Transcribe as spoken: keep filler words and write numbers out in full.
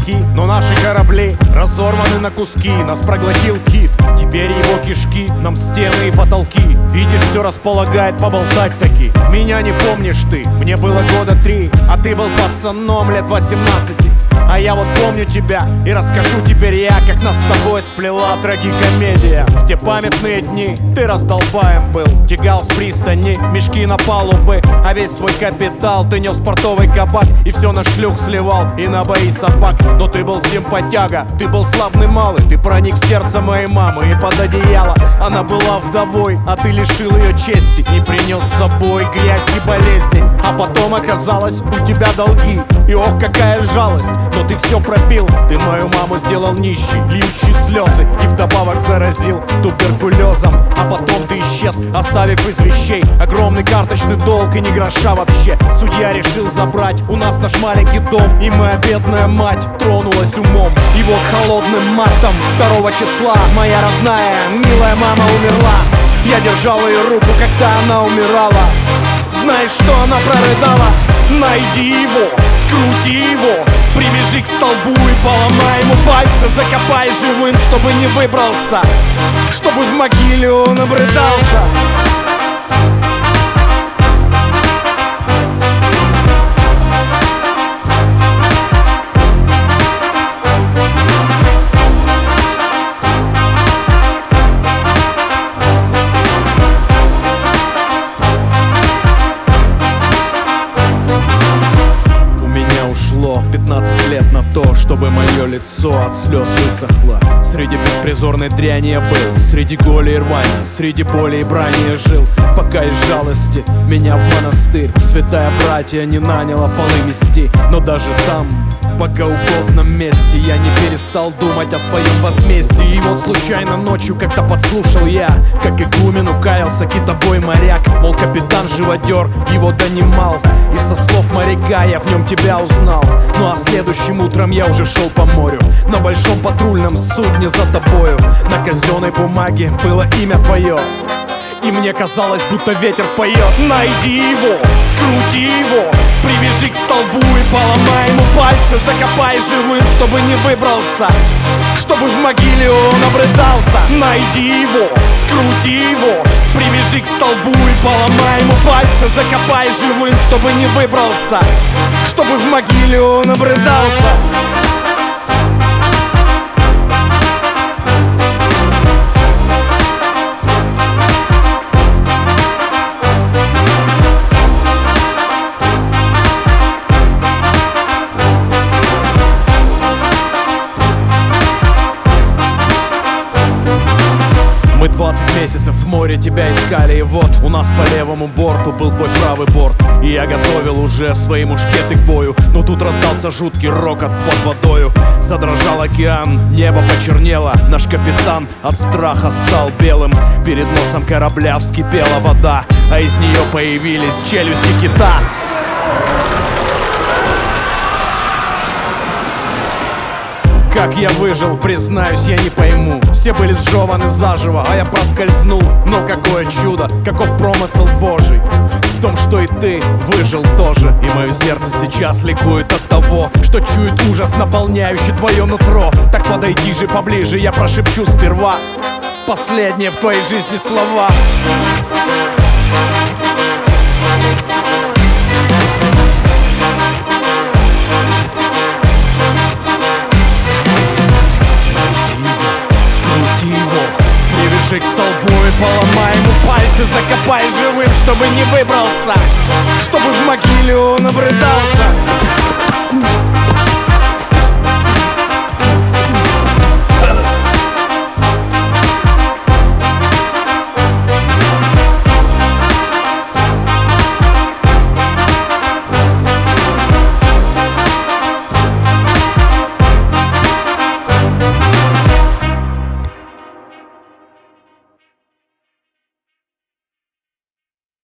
моряки, но наши корабли разорваны на куски. Нас проглотил кит, теперь его кишки нам стены и потолки. Видишь, все располагает поболтать таки. Меня не помнишь ты, мне было года три, а ты был пацаном лет восемнадцати. А я вот помню тебя и расскажу теперь я, как нас с тобой сплела трагикомедия. В те памятные дни ты раздолбаем был, тягал с пристани мешки на палубы, а весь свой капитал ты нес в портовый кабак и все на шлюх сливал и на бои собак. Но ты был симпатяга, ты был славный малый, ты проник в сердце моей мамы и под одеяло. Она была вдовой, а ты лишил ее чести и принес с собой грязь и болезни. А потом оказалось у тебя долги, и ох, какая жалость, но ты все пропил. Ты мою маму сделал нищей, льющей слезы, и вдобавок заразил туберкулезом. А потом ты исчез, оставив из вещей огромный карточный долг и ни гроша вообще. Судья решил забрать у нас наш маленький дом, и моя бедная мать тронулась умом. И вот холодным мартом второго числа моя родная, милая мама умерла. Я держал ее руку, когда она умирала. Знаешь, что она прорыдала? Найди его, скрути его, привяжи к столбу и поломай ему пальцы. Закопай живым, чтобы не выбрался, чтобы в могиле он обрыдался. Ушло пятнадцать лет на то, чтобы мое лицо от слез высохло. Среди беспризорной дряни я был, среди голи и рвания, среди боли и брани я жил, пока из жалости меня в монастырь святая братья не наняла полы мести. Но даже там, в богоугодном месте, я не перестал думать о своем возмездии. И вот случайно ночью как-то подслушал я, как игумену каялся китобой моряк. Мол, капитан живодер его донимал, и со слов моряка я в нем тебя узнал. Ну а следующим утром я уже шел по морю на большом патрульном судне за тобою. На казенной бумаге было имя твое, и мне казалось, будто ветер поет. Найди его, скрути его, привяжи к столбу и поломай ему пальцы. Закопай живым, чтобы не выбрался, чтобы в могиле он обрыдался. Найди его, скрути его, привяжи к столбу и поломай ему пальцы. Закопай живым, чтобы не выбрался, чтобы в могиле он обрыдался. Мы двадцать месяцев в море тебя искали, и вот у нас по левому борту был твой правый борт. И я готовил уже свои мушкеты к бою, но тут раздался жуткий рокот под водою. Задрожал океан, небо почернело, наш капитан от страха стал белым. Перед носом корабля вскипела вода, а из нее появились челюсти кита. Как я выжил, признаюсь, я не пойму. Все были сжеваны заживо, а я проскользнул. Но какое чудо, каков промысел Божий в том, что и ты выжил тоже. И мое сердце сейчас ликует от того, что чует ужас, наполняющий твое нутро. Так подойди же поближе, я прошепчу сперва последние в твоей жизни слова. Привяжи к столбу и поломай ему пальцы. Закопай живым, чтобы не выбрался, чтобы в могиле он обрыдался.